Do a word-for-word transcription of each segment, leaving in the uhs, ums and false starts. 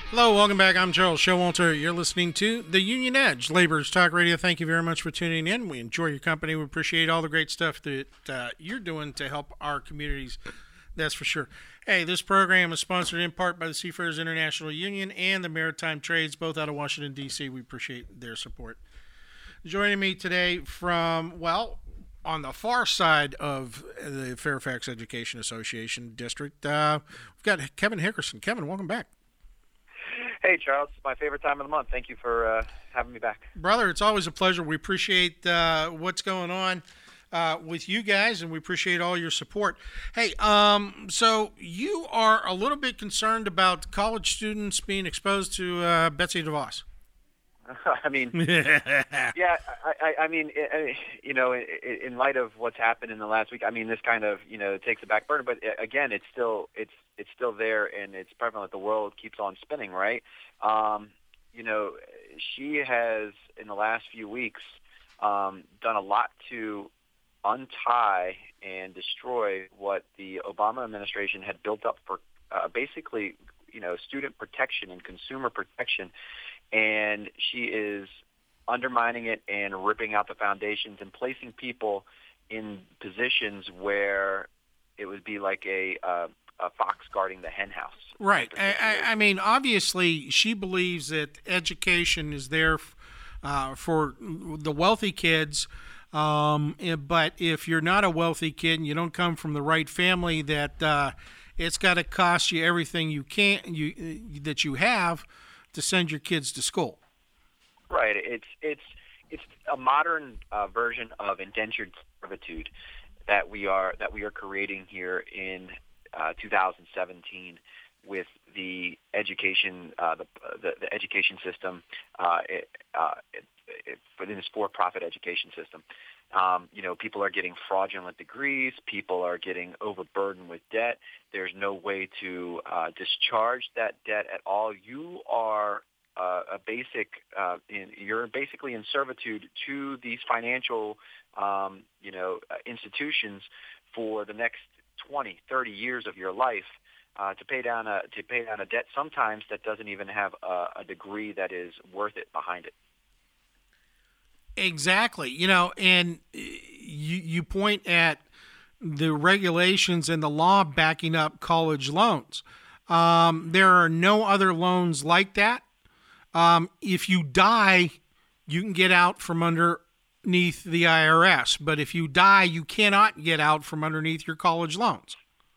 Hello, welcome back. I'm Charles Showalter. You're listening to The Union Edge, Labor's Talk Radio. Thank you very much for tuning in. We enjoy your company. We appreciate all the great stuff that uh, you're doing to help our communities. That's for sure. Hey, this program is sponsored in part by the Seafarers International Union and the Maritime Trades, both out of Washington, D C. We appreciate their support. Joining me today from, well, on the far side of the Fairfax Education Association district, uh, we've got Kevin Hickerson. Kevin, welcome back. Hey, Charles. It's my favorite time of the month. Thank you for uh, having me back. Brother, it's always a pleasure. We appreciate uh, what's going on uh, with you guys, and we appreciate all your support. Hey, um, so you are a little bit concerned about college students being exposed to uh, Betsy DeVos. I mean, yeah, I, I, I mean, you know, in light of what's happened in the last week, I mean, this kind of, you know, takes a back burner. But again, it's still, it's, it's still there, and it's prevalent. The world keeps on spinning, right? Um, you know, she has in the last few weeks um, done a lot to untie and destroy what the Obama administration had built up for uh, basically, you know, student protection and consumer protection. And she is undermining it and ripping out the foundations and placing people in positions where it would be like a, uh, a fox guarding the hen house. Right. I, I, I mean, obviously, she believes that education is there uh, for the wealthy kids. Um, but if you're not a wealthy kid and you don't come from the right family, that uh, it's got to cost you everything you can you that you have to send your kids to school. Right. It's it's it's a modern uh, version of indentured servitude that we are that we are creating here in uh, two thousand seventeen with the education uh, the, the the education system uh, it, uh, it, it, within this for-profit education system. Um, you know, people are getting fraudulent degrees. People are getting overburdened with debt. There's no way to uh, discharge that debt at all. You are uh, a basic. Uh, in, you're basically in servitude to these financial, um, you know, uh, institutions for the next twenty, thirty years of your life uh, to pay down a to pay down a debt. Sometimes that doesn't even have a, a degree that is worth it behind it. Exactly. You know, and you you point at the regulations and the law backing up college loans. Um, there are no other loans like that. Um, if you die, you can get out from underneath the I R S. But if you die, you cannot get out from underneath your college loans.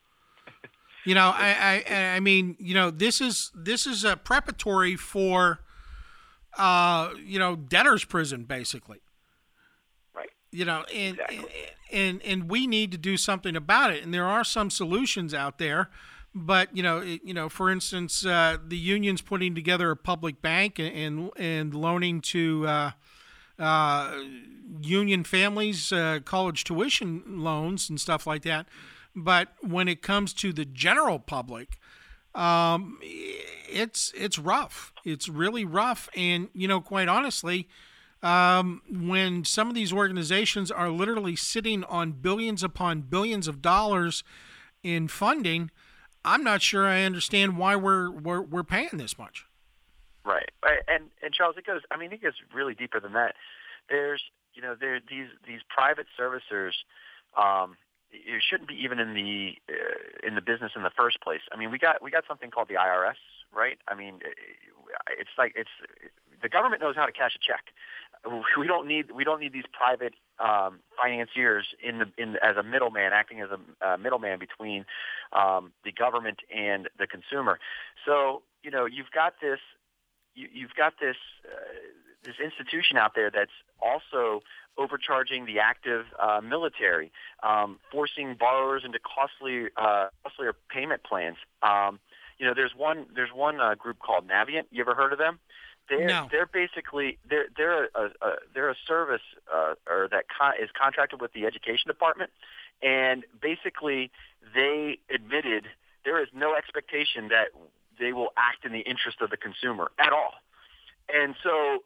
You know, I, I, I mean, you know, this is this is a preparatory for Uh, you know, debtor's prison, basically. Right. You know, and, exactly. and and and we need to do something about it. And there are some solutions out there, but you know, it, you know, for instance, uh, the union's putting together a public bank and and, and loaning to uh, uh, union families uh, college tuition loans and stuff like that. But when it comes to the general public, Um, it's it's rough. It's really rough, and you know, quite honestly, um, when some of these organizations are literally sitting on billions upon billions of dollars in funding, I'm not sure I understand why we're we're, we're paying this much. Right, and and Charles, it goes. I mean, it goes really deeper than that. There's, you know, there these these private servicers. Um, It shouldn't be even in the uh, in the business in the first place. I mean, we got we got something called the I R S, right? I mean, it's like it's the government knows how to cash a check. We don't need we don't need these private um, financiers in the in as a middleman, acting as a uh, middleman between um, the government and the consumer. So you know, you've got this you, you've got this uh, this institution out there that's also overcharging the active uh, military, um, forcing borrowers into costly, uh, costlier payment plans. Um, you know, there's one there's one uh, group called Navient. You ever heard of them? They're No. they're basically they're they're a, a they're a service uh, or that con- is contracted with the education department, and basically they admitted there is no expectation that they will act in the interest of the consumer at all. And so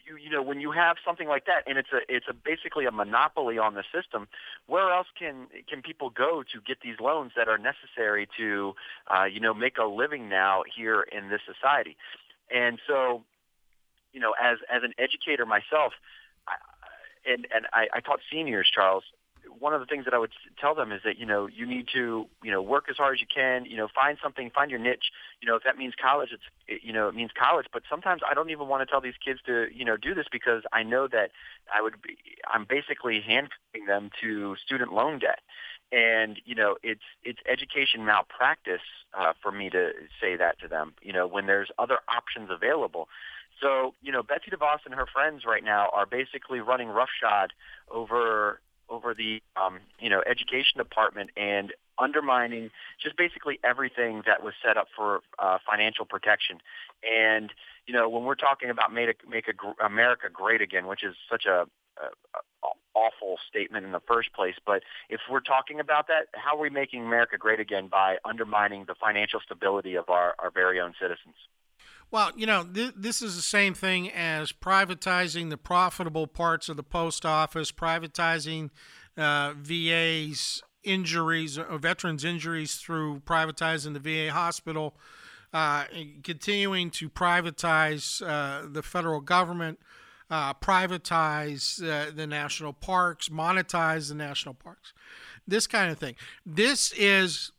you, you know, when you have something like that, and it's a it's a basically a monopoly on the system, where else can can people go to get these loans that are necessary to, uh, you know, make a living now here in this society? And so, you know, as as an educator myself, I, and and I, I taught seniors, Charles. One of the things that I would tell them is that, you know, you need to, you know, work as hard as you can, you know, find something, find your niche. You know, if that means college, it's, it, you know, it means college. But sometimes I don't even want to tell these kids to, you know, do this because I know that I would be, I'm basically handcuffing them to student loan debt. And, you know, it's, it's education malpractice uh, for me to say that to them, you know, when there's other options available. So, you know, Betsy DeVos and her friends right now are basically running roughshod over over the, um, you know, education department and undermining just basically everything that was set up for uh, financial protection. And, you know, when we're talking about make, a, make a, America great again, which is such a, a, a awful statement in the first place, but if we're talking about that, how are we making America great again? By undermining the financial stability of our, our very own citizens. Well, you know, th- this is the same thing as privatizing the profitable parts of the post office, privatizing uh, V A's injuries or veterans' injuries through privatizing the V A hospital, uh, continuing to privatize uh, the federal government, uh, privatize uh, the national parks, monetize the national parks, this kind of thing. This is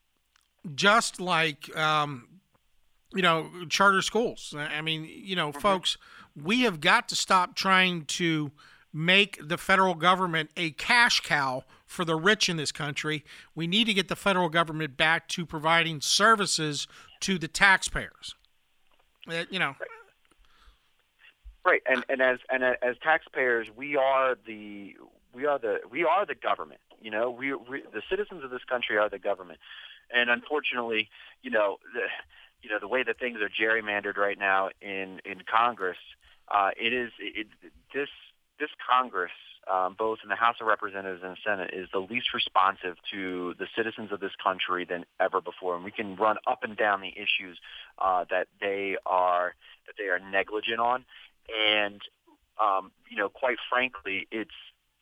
just like... Um, you know, charter schools. I mean, you know, mm-hmm. folks, we have got to stop trying to make the federal government a cash cow for the rich in this country. We need to get the federal government back to providing services to the taxpayers. Uh, you know. Right, and and as and as taxpayers, we are the we are the we are the government. You know, we, we the citizens of this country are the government, and unfortunately, you know, the. You know, the way that things are gerrymandered right now in in Congress, uh, it is it, this this Congress, um, both in the House of Representatives and the Senate, is the least responsive to the citizens of this country than ever before. And we can run up and down the issues uh, that they are that they are negligent on, and um, you know, quite frankly, it's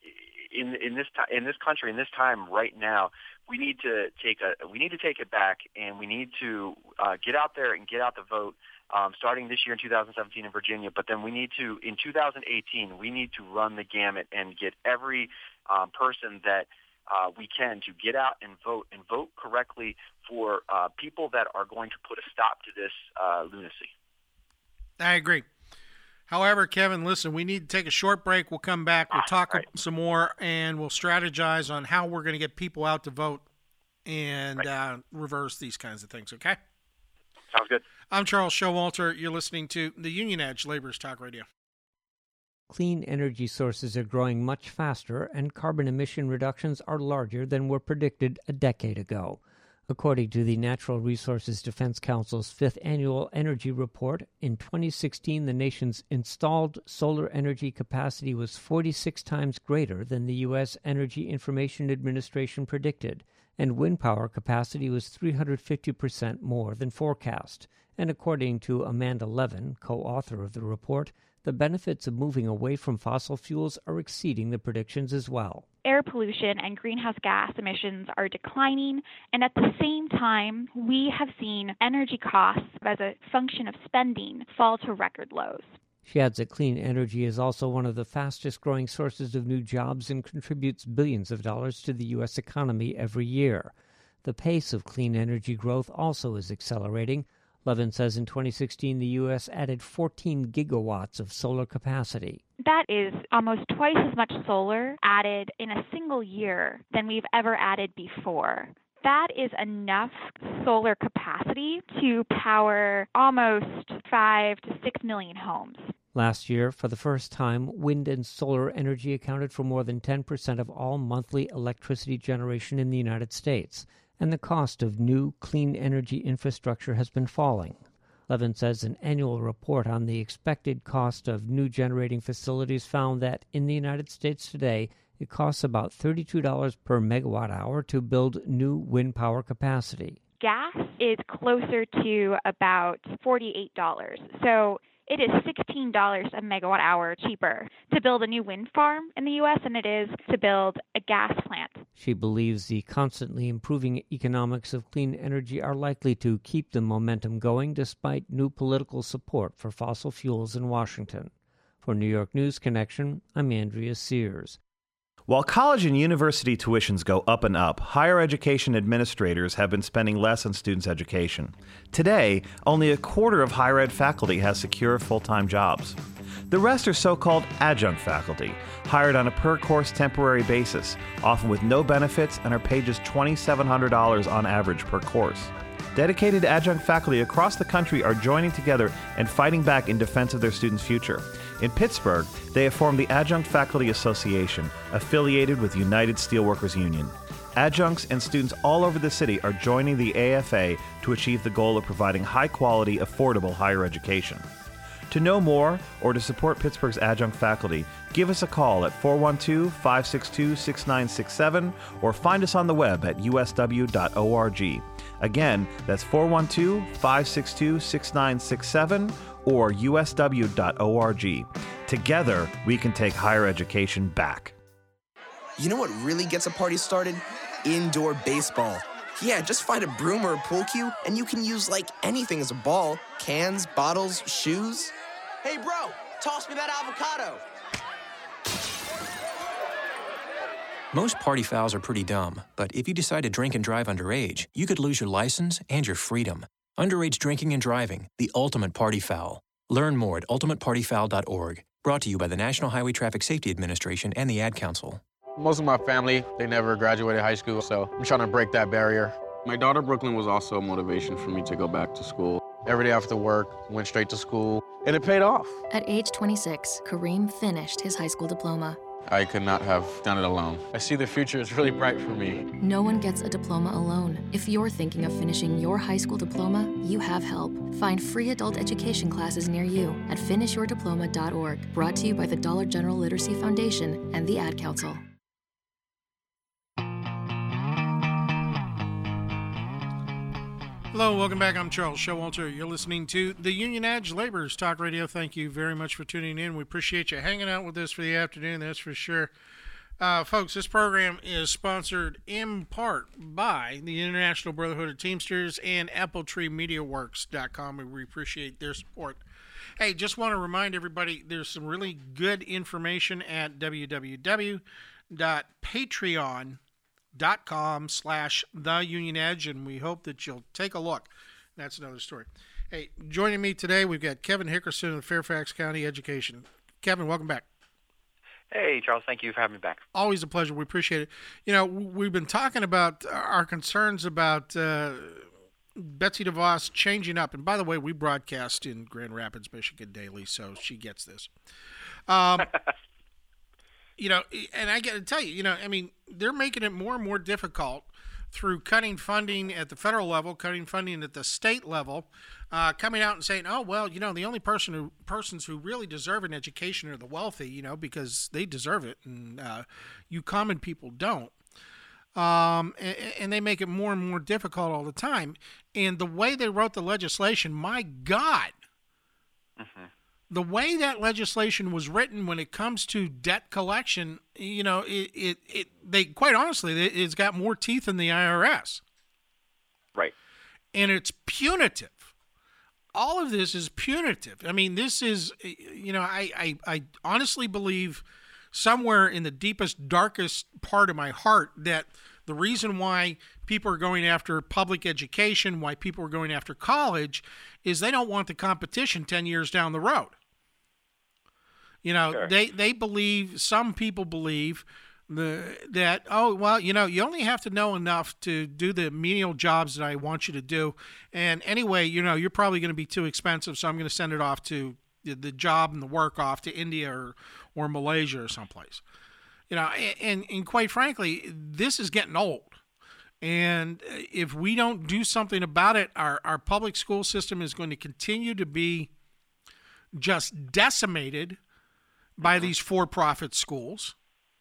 in in this time in this country in this time right now. We need to take a we need to take it back, and we need to uh, get out there and get out the vote, um, starting this year in two thousand seventeen in Virginia. But then we need to, in two thousand eighteen, we need to run the gamut and get every um, person that uh, we can to get out and vote and vote correctly for uh, people that are going to put a stop to this uh, lunacy. I agree. However, Kevin, listen, we need to take a short break. We'll come back. We'll talk right. some more, and we'll strategize on how we're going to get people out to vote and right. uh, reverse these kinds of things, okay? Sounds good. I'm Charles Showalter. You're listening to the Union Edge Laborers Talk Radio. Clean energy sources are growing much faster, and carbon emission reductions are larger than were predicted a decade ago. According to the Natural Resources Defense Council's fifth Annual Energy Report, in twenty sixteen the nation's installed solar energy capacity was forty-six times greater than the U S Energy Information Administration predicted, and wind power capacity was three hundred fifty percent more than forecast. And according to Amanda Levin, co-author of the report, the benefits of moving away from fossil fuels are exceeding the predictions as well. Air pollution and greenhouse gas emissions are declining, and at the same time, we have seen energy costs as a function of spending fall to record lows. She adds that clean energy is also one of the fastest-growing sources of new jobs and contributes billions of dollars to the U S economy every year. The pace of clean energy growth also is accelerating. Levin says in twenty sixteen the U S added fourteen gigawatts of solar capacity. That is almost twice as much solar added in a single year than we've ever added before. That is enough solar capacity to power almost five to six million homes. Last year, for the first time, wind and solar energy accounted for more than ten percent of all monthly electricity generation in the United States, and the cost of new clean energy infrastructure has been falling. Levin says an annual report on the expected cost of new generating facilities found that in the United States today, it costs about thirty-two dollars per megawatt hour to build new wind power capacity. Gas is closer to about forty-eight dollars. So it is sixteen dollars a megawatt hour cheaper to build a new wind farm in the U S than it is to build a gas plant. She believes the constantly improving economics of clean energy are likely to keep the momentum going despite new political support for fossil fuels in Washington. For New York News Connection, I'm Andrea Sears. While college and university tuitions go up and up, higher education administrators have been spending less on students' education. Today, only a quarter of higher ed faculty has secure full-time jobs. The rest are so-called adjunct faculty, hired on a per-course temporary basis, often with no benefits, and are paid just two thousand seven hundred dollars on average per course. Dedicated adjunct faculty across the country are joining together and fighting back in defense of their students' future. In Pittsburgh, they have formed the Adjunct Faculty Association, affiliated with United Steelworkers Union. Adjuncts and students all over the city are joining the A F A to achieve the goal of providing high-quality, affordable higher education. To know more or to support Pittsburgh's adjunct faculty, give us a call at four one two, five six two, six nine six seven or find us on the web at u s w dot org. Again, that's four one two, five six two, six nine six seven or u s w dot org. Together, we can take higher education back. You know what really gets a party started? Indoor baseball. Yeah, just find a broom or a pool cue, and you can use, like, anything as a ball. Cans, bottles, shoes. Hey, bro, toss me that avocado. Most party fouls are pretty dumb, but if you decide to drink and drive underage, you could lose your license and your freedom. Underage drinking and driving, the ultimate party foul. Learn more at ultimate party foul dot org. Brought to you by the National Highway Traffic Safety Administration and the Ad Council. Most of my family, they never graduated high school, so I'm trying to break that barrier. My daughter, Brooklyn, was also a motivation for me to go back to school. Every day after work, went straight to school, and it paid off. At age twenty-six, Kareem finished his high school diploma. I could not have done it alone. I see the future is really bright for me. No one gets a diploma alone. If you're thinking of finishing your high school diploma, you have help. Find free adult education classes near you at finish your diploma dot org. Brought to you by the Dollar General Literacy Foundation and the Ad Council. Hello, welcome back. I'm Charles Showalter. You're listening to the Union Edge Laborers Talk Radio. Thank you very much for tuning in. We appreciate you hanging out with us for the afternoon, that's for sure. Uh, folks, this program is sponsored in part by the International Brotherhood of Teamsters and Apple Tree Media Works dot com. We appreciate their support. Hey, just want to remind everybody there's some really good information at w w w dot patreon dot com slash the Union Edge, and we hope that you'll take a look. That's another story. Hey, joining me today, we've got Kevin Hickerson of Fairfax County Education. Kevin, welcome back. Hey, Charles, thank you for having me back. Always a pleasure. We appreciate it. You know, we've been talking about our concerns about uh, Betsy DeVos changing up. And by the way, we broadcast in Grand Rapids, Michigan daily, so she gets this. Um You know, and I got to tell you, you know, I mean, they're making it more and more difficult through cutting funding at the federal level, cutting funding at the state level, uh, coming out and saying, oh, well, you know, the only person who persons who really deserve an education are the wealthy, you know, because they deserve it, and uh, you common people don't. Um, and, and they make it more and more difficult all the time. And the way they wrote the legislation, my God. Mm-hmm. The way that legislation was written when it comes to debt collection, you know, it, it, it they quite honestly, it's got more teeth than the I R S. Right. And it's punitive. All of this is punitive. I mean, this is, you know, I, I, I honestly believe somewhere in the deepest, darkest part of my heart that the reason why people are going after public education, why people are going after college, is they don't want the competition ten years down the road. You know, sure. they, they believe, some people believe the, that, oh, well, you know, you only have to know enough to do the menial jobs that I want you to do. And anyway, you know, you're probably going to be too expensive, so I'm going to send it off to the, the job and the work off to India or, or Malaysia or someplace. You know, and, and quite frankly, this is getting old. And if we don't do something about it, our, our public school system is going to continue to be just decimated by these for-profit schools,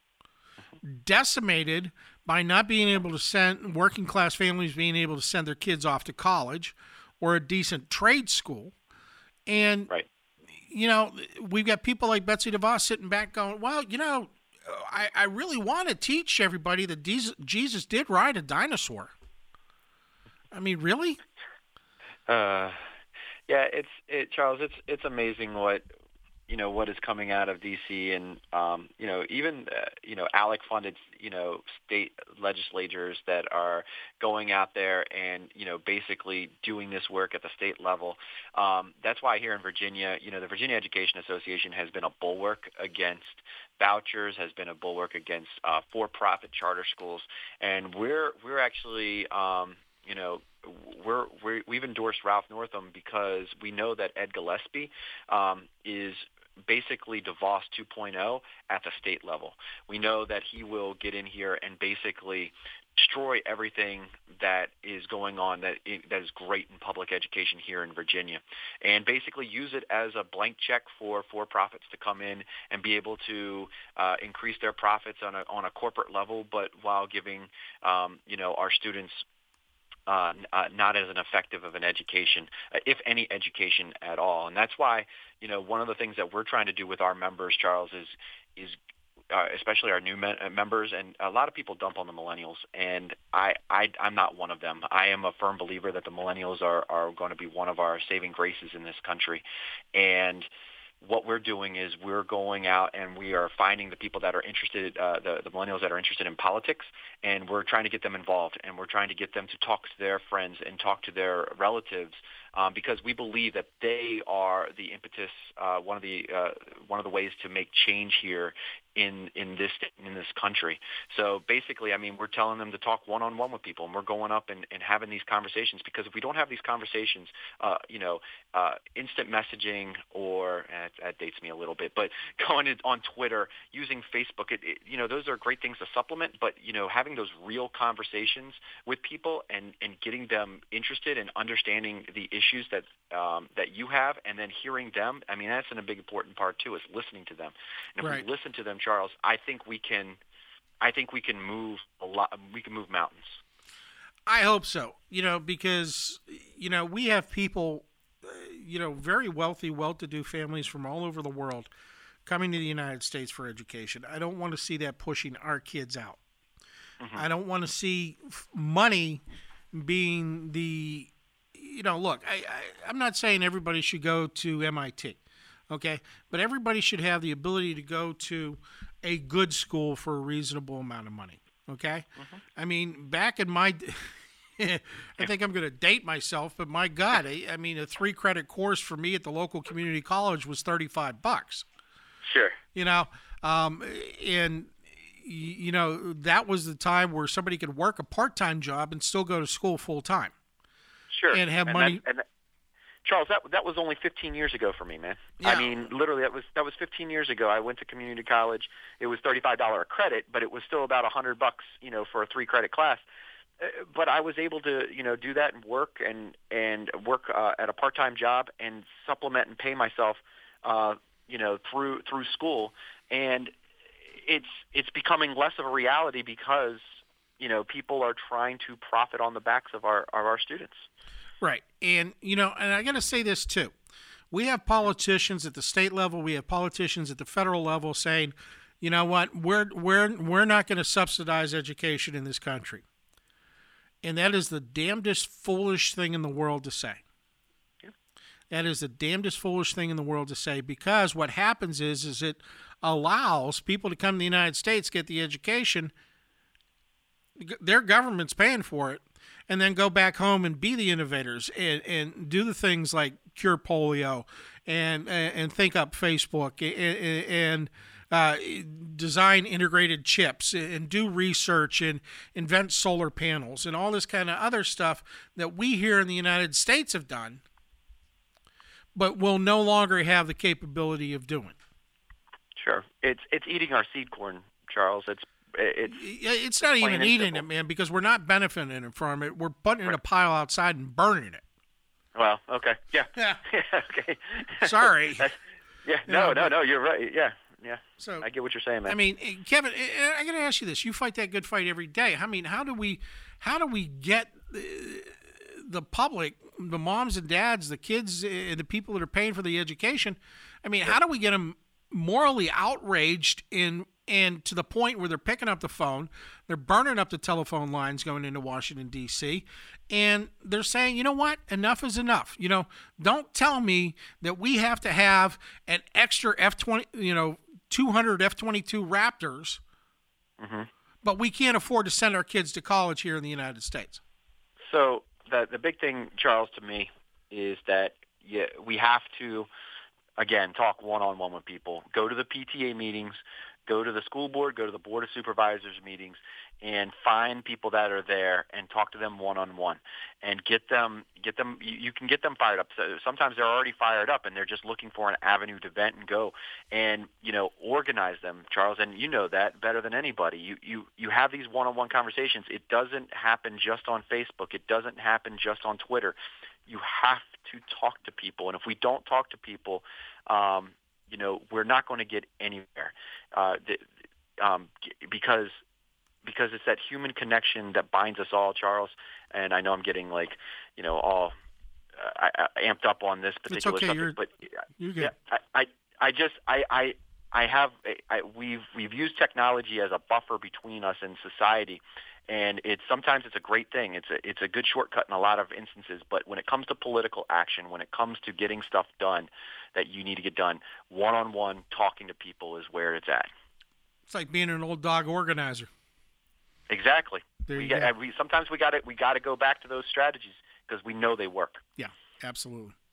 decimated by not being able to send working class families being able to send their kids off to college or a decent trade school. And, right. you know, we've got people like Betsy DeVos sitting back going, well, you know, I, I really want to teach everybody that Jesus did ride a dinosaur. I mean, really? Uh, yeah, it's it, Charles. It's it's amazing what you know what is coming out of D C and um, you know even uh, you know ALEC funded you know state legislators that are going out there and you know basically doing this work at the state level. Um, that's why here in Virginia, you know, the Virginia Education Association has been a bulwark against vouchers, has been a bulwark against uh, for-profit charter schools, and we're we're actually um, you know. We're, we're, we've endorsed Ralph Northam because we know that Ed Gillespie um, is basically DeVos two point oh at the state level. We know that he will get in here and basically destroy everything that is going on that that is great in public education here in Virginia, and basically use it as a blank check for for-profits to come in and be able to uh, increase their profits on a on a corporate level, but while giving um, you know our students Uh, uh, not as an effective of an education, uh, if any education at all. And that's why, you know, one of the things that we're trying to do with our members, Charles, is is uh, especially our new me- members, and a lot of people dump on the millennials, and I, I, I'm not one of them. I am a firm believer that the millennials are, are going to be one of our saving graces in this country. And what we're doing is we're going out and we are finding the people that are interested, uh, the, the millennials that are interested in politics, and we're trying to get them involved, and we're trying to get them to talk to their friends and talk to their relatives, um, because we believe that they are the impetus, uh, one of the uh, one of the ways to make change here in in this in this country. So basically, I mean, we're telling them to talk one-on-one with people, and we're going up and, and having these conversations, because if we don't have these conversations, uh, you know, uh, instant messaging or uh, that dates me a little bit, but going on Twitter, using Facebook, it, it, you know, those are great things to supplement, but, you know, having those real conversations with people and, and getting them interested and understanding the issues that um, that you have, and then hearing them, I mean, that's a big important part too, is listening to them. And if right. we listen to them, Charles, I think we can I think we can move a lot we can move mountains. I hope so. You know, because you know, we have people, you know, very wealthy, well-to-do families from all over the world coming to the United States for education. I don't want to see that pushing our kids out. Mm-hmm. I don't want to see money being the, you know, look, I, I, I'm not saying everybody should go to M I T, okay? But everybody should have the ability to go to a good school for a reasonable amount of money, okay? Mm-hmm. I mean, back in my, I think I'm going to date myself, but my God, I, I mean, a three-credit course for me at the local community college was thirty-five bucks. Sure. You know, um, and you know, that was the time where somebody could work a part-time job and still go to school full-time. Sure. And have and money. That, and that, Charles, that that was only fifteen years ago for me, man. Yeah. I mean, literally, that was that was fifteen years ago. I went to community college. It was thirty-five dollars a credit, but it was still about one hundred bucks, you know, for a three-credit class. Uh, but I was able to, you know, do that and work and and work uh, at a part-time job and supplement and pay myself, uh, you know, through through school. And it's it's becoming less of a reality because, you know, people are trying to profit on the backs of our of our students. Right. And, you know, and I got to say this too. We have politicians at the state level, we have politicians at the federal level saying, you know what, we're we're we're not going to subsidize education in this country. And that is the damnedest foolish thing in the world to say. Yeah. That is the damnedest foolish thing in the world to say, because what happens is is it allows people to come to the United States, get the education, their government's paying for it, and then go back home and be the innovators and, and do the things like cure polio and and think up Facebook and, and uh, design integrated chips and do research and invent solar panels and all this kind of other stuff that we here in the United States have done, but will no longer have the capability of doing. Sure. It's it's eating our seed corn, Charles. It's It's, it's not even eating it, man, because we're not benefiting from it. We're putting it in a pile outside and burning it. Well, okay. Yeah. Yeah. yeah okay. Sorry. yeah. No, no, no. You're right. Yeah. Yeah. So I get what you're saying, man. I mean, Kevin, I got to ask you this. You fight that good fight every day. I mean, how do we, how do we get the, the public the moms and dads, the kids, uh, the people that are paying for the education. I mean, how do we get them morally outraged in and to the point where they're picking up the phone, they're burning up the telephone lines going into Washington, D C, and they're saying, you know what, enough is enough. You know, don't tell me that we have to have an extra F twenty, you know, two hundred F twenty-two Raptors, mm-hmm. but we can't afford to send our kids to college here in the United States. So the the big thing, Charles, to me, is that yeah, we have to, again, talk one-on-one with people. Go to the P T A meetings. Go to the school board, go to the Board of Supervisors meetings, and find people that are there and talk to them one-on-one and get them, get them, you, you can get them fired up. So sometimes they're already fired up and they're just looking for an avenue to vent and go and, you know, organize them, Charles, and you know that better than anybody. You, you, you have these one-on-one conversations. It doesn't happen just on Facebook. It doesn't happen just on Twitter. You have to talk to people, and if we don't talk to people, um, you know, we're not going to get anywhere uh, th- um, because because it's that human connection that binds us all, Charles. And I know I'm getting like, you know, all uh, I, I amped up on this particular it's okay. subject, You're, but you're good. yeah, I, I, I just I, I I have I, we've we've used technology as a buffer between us and society. And it's sometimes it's a great thing. It's a it's a good shortcut in a lot of instances. But when it comes to political action, when it comes to getting stuff done that you need to get done, one-on-one talking to people is where it's at. It's like being an old dog organizer. Exactly. There we you got, go. we, sometimes we got to we got to go back to those strategies because we know they work. Yeah, absolutely.